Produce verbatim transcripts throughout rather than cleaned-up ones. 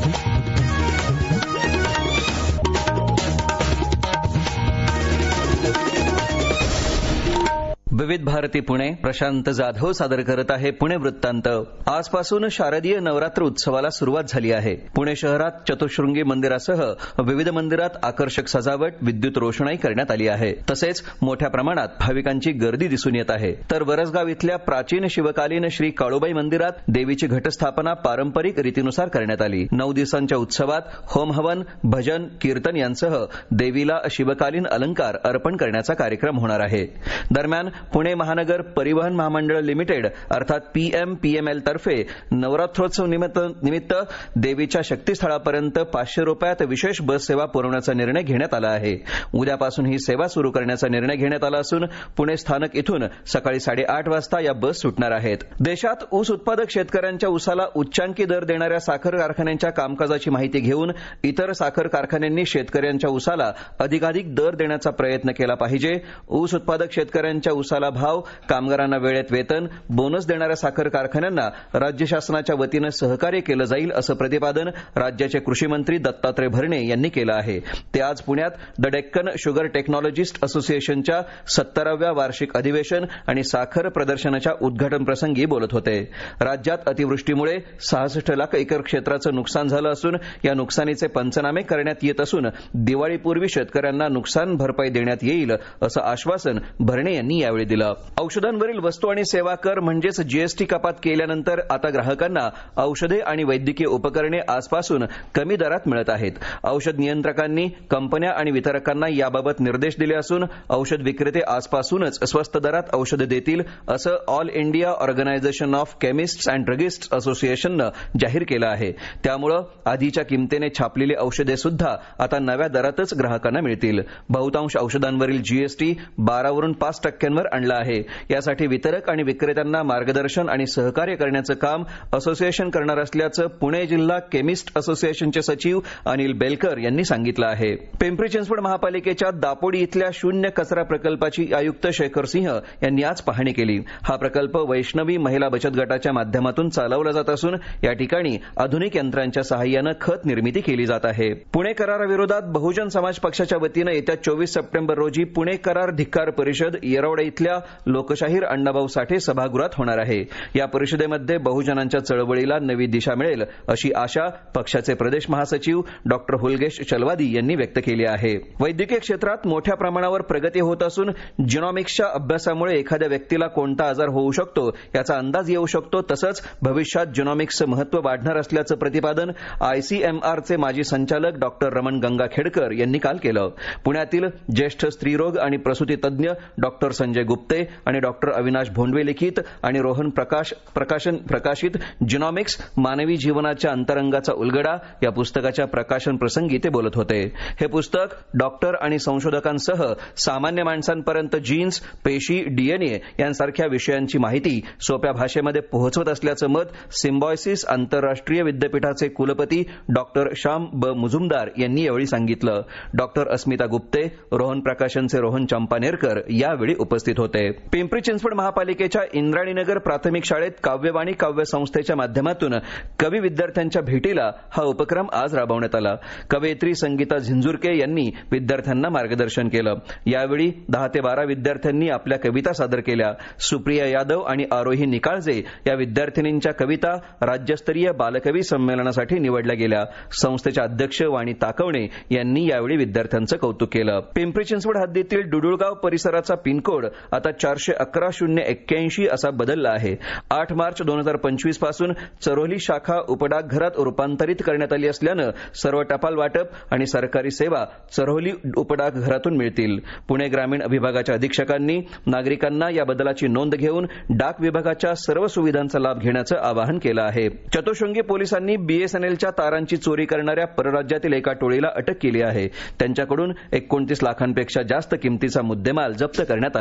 विविध भारती पुणे, प्रशांत जाधव सादर करत आहे पुणे वृत्तांत. आजपासून शारदीय नवरात्र उत्सवाला सुरुवात झाली आहे. पुणे शहरात चतुःशृंगी मंदिरासह विविध मंदिरात आकर्षक सजावट, विद्युत रोषणाई करण्यात आली आहे. तसेच मोठ्या प्रमाणात भाविकांची गर्दी दिसून येत आहे. तर वरसगाव इथल्या प्राचीन शिवकालीन श्री काळूबाई मंदिरात देवीची घटस्थापना पारंपरिक रीतीनुसार करण्यात आली. नऊ दिवसांच्या उत्सवात होम हवन, भजन, कीर्तन यांसह देवीला शिवकालीन अलंकार अर्पण करण्याचा कार्यक्रम होणार आहे. दरम्यान पुणे महानगर परिवहन महामंडळ लिमिटेड अर्थात पीएम पीएमएल तर्फे नवरात्रोत्सव निमित्त देवीच्या शक्तीस्थळापर्यंत पाचशे रुपयात विशेष बस सेवा पुरवण्याचा निर्णय घेण्यात आला आहे. उद्यापासून ही सेवा सुरू करण्याचा निर्णय घेण्यात आला असून पुणे स्थानक इथून सकाळी साडेआठ वाजता या बस सुटणार आहेत. देशात ऊस उत्पादक शेतकऱ्यांच्या ऊसाला उच्चांकी दर देणाऱ्या साखर कारखान्यांच्या कामकाजाची माहिती घेऊन इतर साखर कारखान्यांनी शेतकऱ्यांच्या ऊसाला अधिकाधिक दर देण्याचा प्रयत्न केला पाहिजे. ऊस उत्पादक शेतकऱ्यांच्या ऊसाला भाव, कामगारांना वेळेत वेतन, बोनस देणाऱ्या साखर कारखान्यांना राज्य शासनाच्या वतीनं सहकार्य केलं जाईल असं प्रतिपादन राज्याचे कृषी मंत्री दत्तात्रय भरणे यांनी केलं आहे. ते आज पुण्यात द डेक्कन शुगर टेक्नॉलॉजिस्ट असोसिएशनच्या सत्तराव्या वार्षिक अधिवेशन आणि साखर प्रदर्शनाच्या उद्घाटन प्रसंगी बोलत होते. राज्यात अतिवृष्टीमुळे सहासष्ट लाख एकर क्षेत्राचं नुकसान झालं असून या नुकसानीचे पंचनामे करण्यात येत असून दिवाळीपूर्वी शेतकऱ्यांना नुकसान भरपाई देण्यात येईल असं आश्वासन भरणे यांनी यावेळी दिलं. औषधांवरील वस्तू आणि सेवा कर म्हणजेच जीएसटी कपात केल्यानंतर आता ग्राहकांना औषधे आणि वैद्यकीय उपकरणे आजपासून कमी दरात मिळत आहेत. औषध नियंत्रकांनी कंपन्या आणि वितरकांना याबाबत निर्देश दिले असून औषध विक्रेते आजपासूनच स्वस्त दरात औषधे देतील असं all India organisation of chemists and druggists असोसिएशननं जाहीर केलं आहे. त्यामुळे आधीच्या किमतीने छापलेली औषधे सुद्धा आता नव्या दरातच ग्राहकांना मिळतील. बहुतांश औषधांवरील जीएसटी बारावरून पाच टक्क्यांवर आणला आहे. यासाठी वितरक आणि विक्रेत्यांना मार्गदर्शन आणि सहकार्य करण्याचं काम असोसिएशन करणार असल्याचं पुणे जिल्हा केमिस्ट असोसिएशनचे सचिव अनिल बेलकर यांनी सांगितलं आहे. पिंपरी चिंचवड महापालिकेच्या दापोडी इथल्या शून्य कचरा प्रकल्पाची आयुक्त शेखर सिंह यांनी आज पाहणी केली. हा प्रकल्प वैष्णवी महिला बचत गटाच्या माध्यमातून चालवला जात असून या ठिकाणी आधुनिक यंत्रांच्या सहाय्यानं खत निर्मिती केली जात आहे. पुणे कराराविरोधात बहुजन समाज पक्षाच्या वतीनं येत्या चोवीस सप्टेंबर रोजी पुणे करार धिक्कार परिषद येरवडा इथल्या लोकशाहीर अण्णाभाऊ साठे सभागृहात होणार आहे. या परिषदेमध्ये बहुजनांच्या चळवळीला नवी दिशा मिळेल अशी आशा पक्षाचे प्रदेश महासचिव डॉक्टर हुलगेश चलवादी यांनी व्यक्त केली आहे. वैद्यकीय क्षेत्रात मोठ्या प्रमाणावर प्रगती होत असून जिनॉमिक्सच्या अभ्यासामुळे एखाद्या व्यक्तीला कोणता आजार होऊ शकतो याचा अंदाज येऊ शकतो. तसंच भविष्यात जिनॉमिक्सचं महत्त्व वाढणार असल्याचं प्रतिपादन आयसीएमआरचे माजी संचालक डॉक्टर रमण गंगाखेडकर यांनी काल केलं. पुण्यातील ज्येष्ठ स्त्रीरोग आणि प्रसूती तज्ज्ञ डॉक्टर संजय गुप्ते आणि डॉक्टर अविनाश भोंडवे लिखित आणि रोहन प्रकाश प्रकाशन प्रकाशित जिनॉमिक्स मानवी जीवनाच्या अंतरंगाचा उलगडा या पुस्तकाच्या प्रकाशन प्रसंगी ते बोलत होते. हे पुस्तक डॉक्टर आणि संशोधकांसह सामान्य माणसांपर्यंत जीन्स, पेशी, डीएनए यांसारख्या विषयांची माहिती सोप्या भाषेमध्ये पोहोचवत असल्याचं मत सिम्बॉयसिस आंतरराष्ट्रीय विद्यापीठाचे कुलपती डॉक्टर श्याम ब मुजुमदार यांनी यावेळी सांगितलं. डॉक्टर अस्मिता गुप्ते, रोहन प्रकाशनचे रोहन चंपानेरकर यावेळी उपस्थित होते. पिंपरी चिंचवड महापालिकेच्या इंद्राणीनगर प्राथमिक शाळेत काव्यवाणी काव्य संस्थेच्या माध्यमातून कवी विद्यार्थ्यांच्या भेटीला हा उपक्रम आज राबवण्यात आला. कवयित्री संगीता झिंजुरके यांनी विद्यार्थ्यांना मार्गदर्शन केलं. यावेळी दहा ते बारा विद्यार्थ्यांनी आपल्या कविता सादर केल्या. सुप्रिया यादव आणि आरोही निकाळजे या विद्यार्थिनींच्या कविता राज्यस्तरीय बालकवी संमेलनासाठी निवडल्या गेल्या. संस्थेच्या अध्यक्ष वाणी ताकवणे यांनी यावेळी विद्यार्थ्यांचं कौतुक केलं. पिंपरी चिंचवड हद्दीतील डुडुळगाव परिसराचा पिनकोड आता चारशे अकरा शून्य एक्क्याऐंशी असा बदलला आहे. आठ मार्च दोन हजार पंचवीस पासून चरोली शाखा उपडाकघरात रूपांतरित करण्यात आली असल्यानं सर्व टपाल वाटप आणि सरकारी सेवा चरोली उपडाकघरातून मिळतील. पुणे ग्रामीण विभागाच्या अधीक्षकांनी नागरिकांना या बदलाची नोंद घेऊन डाक विभागाच्या सर्व सुविधांचा लाभ घेण्याचं आवाहन केलं आहे. चतुःशृंगी पोलिसांनी बीएसएनएलच्या तारांची चोरी करणाऱ्या परराज्यातील एका टोळीला अटक केली आहे. त्यांच्याकडून एकोणतीस लाखांपेक्षा जास्त किमतीचा मुद्देमाल जप्त करण्यात आला आहे.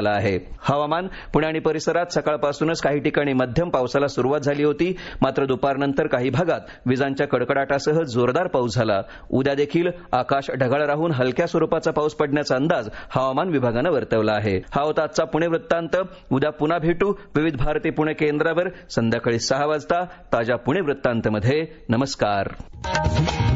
हवामान पुणे आणि परिसरात सकाळपासूनच काही ठिकाणी मध्यम पावसाला सुरुवात झाली होती. मात्र दुपारनंतर काही भागात विजांच्या कडकडाटासह जोरदार पाऊस झाला. उद्या देखील आकाश ढगाळ राहून हलक्या स्वरूपाचा पाऊस पडण्याचा अंदाज हवामान विभागानं वर्तवला आहे. हा होता आजचा पुणे वृत्तांत. उद्या पुन्हा भेटू विविध भारती पुणे केंद्रावर संध्याकाळी सहा वाजता ताज्या पुणे वृत्तांतमध्ये. नमस्कार.